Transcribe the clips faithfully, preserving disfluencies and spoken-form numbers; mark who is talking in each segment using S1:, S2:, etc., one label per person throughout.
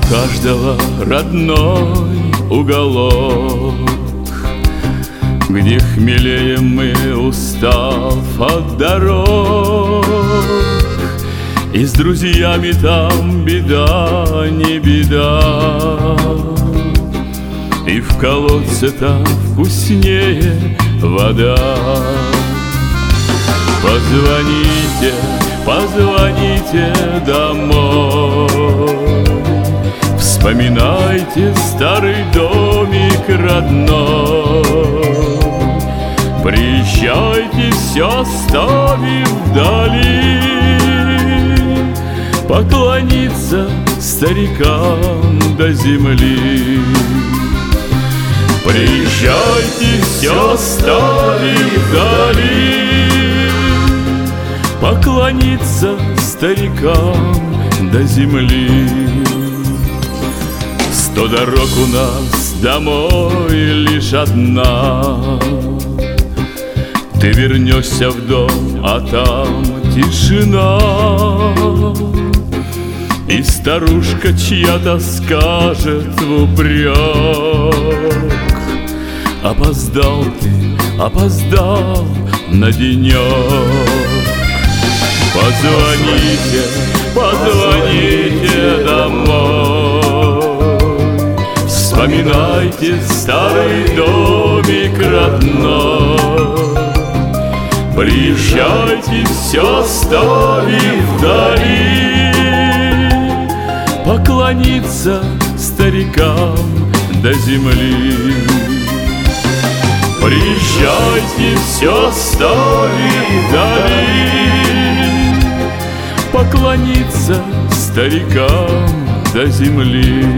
S1: каждого родной уголок, где хмелее мы, устав от дорог, и с друзьями там беда, не беда, и в колодце там вкуснее вода. Позвоните, позвоните домой, вспоминайте старый домик родной. Приезжайте, все оставив вдали, поклониться старикам до земли. Приезжайте, все оставив вдали, поклониться старикам до земли. Сто дорог у нас домой лишь одна, ты вернешься в дом, а там тишина, и старушка чья-то скажет в упрек: опоздал ты, опоздал на денек. Позвоните, позвоните домой, вспоминайте старый домик родной. Приезжайте, все оставив вдали, поклониться старикам до земли. Приезжайте, все оставив вдали, поклониться старикам до земли.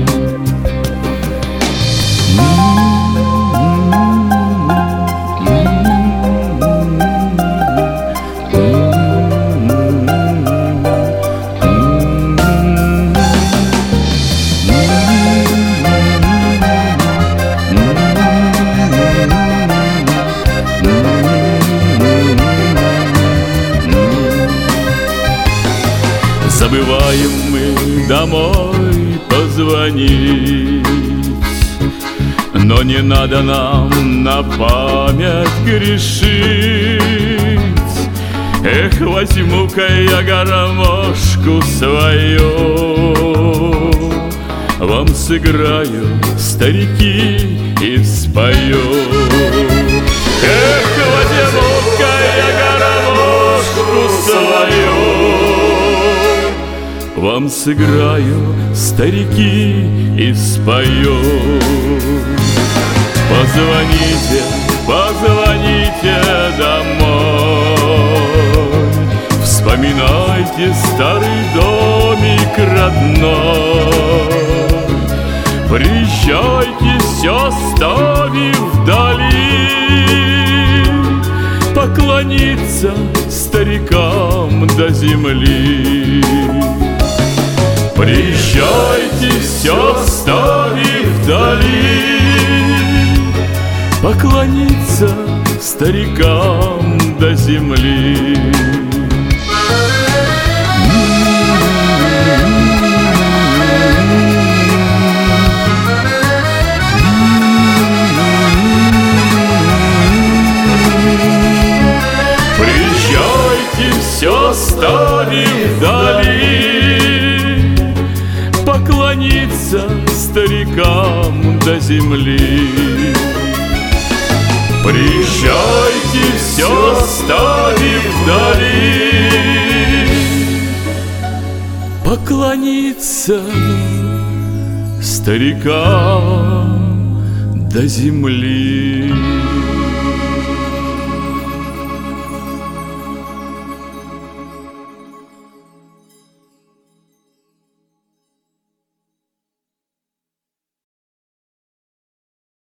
S1: Забываем мы домой позвонить, но не надо нам на память грешить. Эх, возьму-ка я гармошку свою, вам сыграю, старики, и спою. Эх, возьму-ка я гармошку свою, вам сыграю, старики, и спою. Позвоните, позвоните домой, вспоминайте старый домик родной. Приезжайте, все оставив вдали, поклониться старикам до земли. Приезжайте, все оставив вдали, поклониться старикам до земли. Приезжайте, все оставив вдали, поклониться старикам до земли. Приезжайте, все оставив вдали, поклониться старикам до земли.